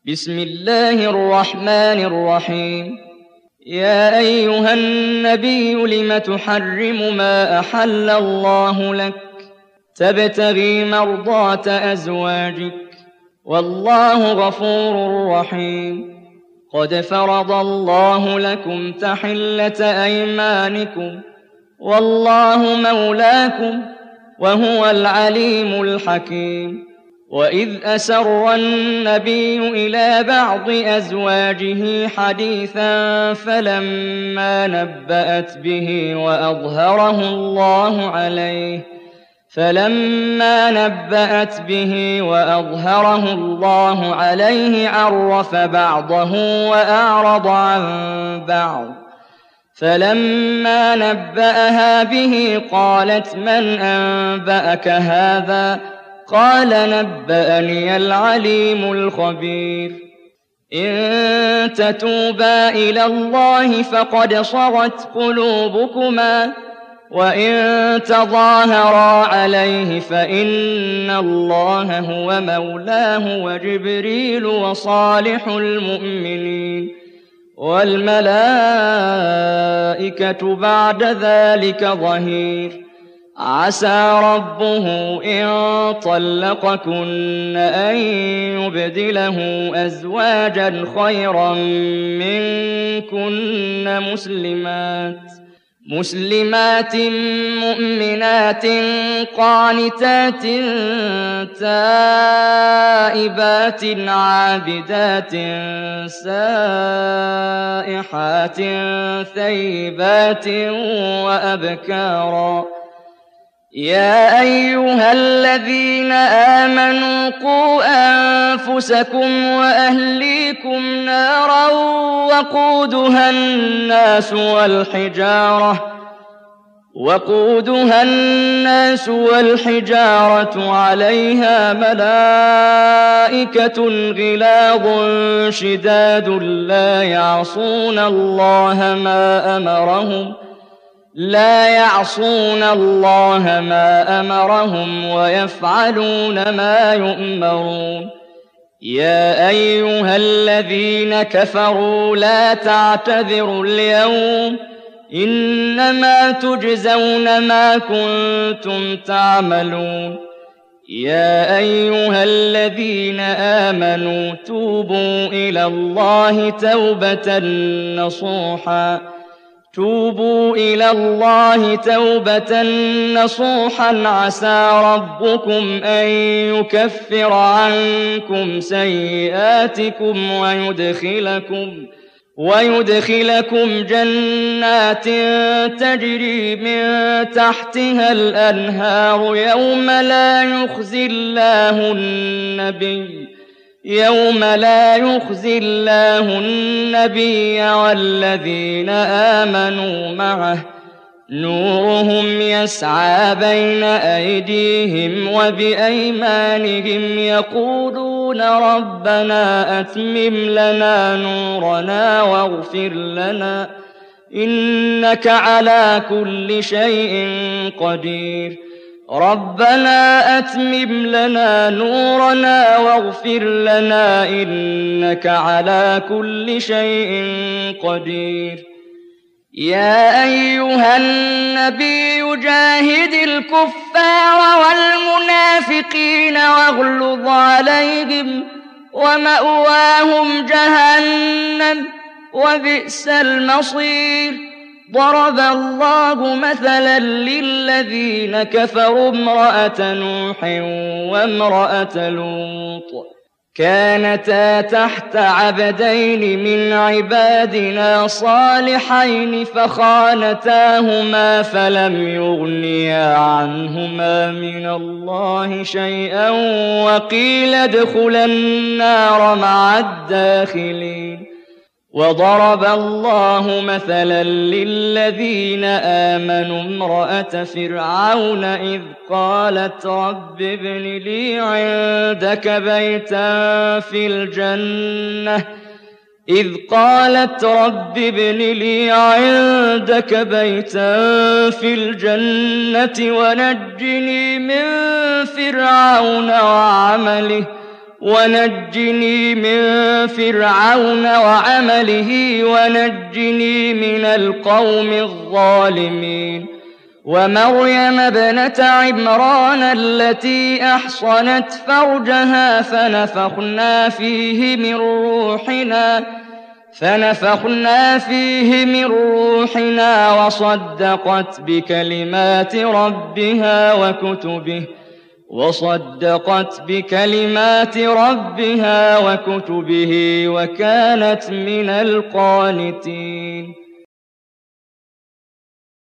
بسم الله الرحمن الرحيم. يا أيها النبي لم تحرم ما أحل الله لك تبتغي مرضات أزواجك والله غفور رحيم. قد فرض الله لكم تحلة أيمانكم والله مولاكم وهو العليم الحكيم. وإذ أسر النبي إلى بعض أزواجه حديثا فلما نبأت به وأظهره الله عليه عرف بعضه وأعرض عن بعض. فلما نبأها به قالت من أنبأك هذا؟ قال نبأني العليم الخبير. إن تتوبا إلى الله فقد صغت قلوبكما وإن تظاهرا عليه فإن الله هو مولاه وجبريل وصالح المؤمنين والملائكة بعد ذلك ظهير. عسى ربه إن طلقكن أن يبدله أزواجا خيرا منكن مسلمات مؤمنات قانتات تائبات عابدات سائحات ثيبات وأبكارا. يا أيها الذين آمنوا قوا أنفسكم وأهليكم نارا وقودها الناس والحجارة عليها ملائكة غلاظ شداد لا يعصون الله ما أمرهم ويفعلون ما يؤمرون. يا أيها الذين كفروا لا تعتذروا اليوم إنما تجزون ما كنتم تعملون. يا أيها الذين آمنوا توبوا إلى الله توبة نصوحا عسى ربكم أن يكفر عنكم سيئاتكم ويدخلكم جنات تجري من تحتها الأنهار يوم لا يخزي الله النبي والذين آمنوا معه نورهم يسعى بين أيديهم وبأيمانهم يقولون ربنا أتمم لنا نورنا واغفر لنا إنك على كل شيء قدير. ربنا أتمم لنا نورنا واغفر لنا إنك على كل شيء قدير. يا أيها النبي جاهد الكفار والمنافقين واغلظ عليهم ومأواهم جهنم وبئس المصير. ضرب الله مثلا للذين كفروا امرأة نوح وامرأة لوط كانتا تحت عبدين من عبادنا صالحين فخانتاهما فلم يغنيا عنهما من الله شيئا وقيل ادخلا النار مع الداخلين. وضرب الله مثلا للذين آمنوا امرأة فرعون إذ قالت رب ابن لي عندك بيتا في الجنة ونجني من فرعون وعمله ونجني من فرعون وعمله ونجني من القوم الظالمين ومريم ابنة عمران التي أحصنت فرجها فنفخنا فيه من روحنا وصدقت بكلمات ربها وكتبه وكانت من القانتين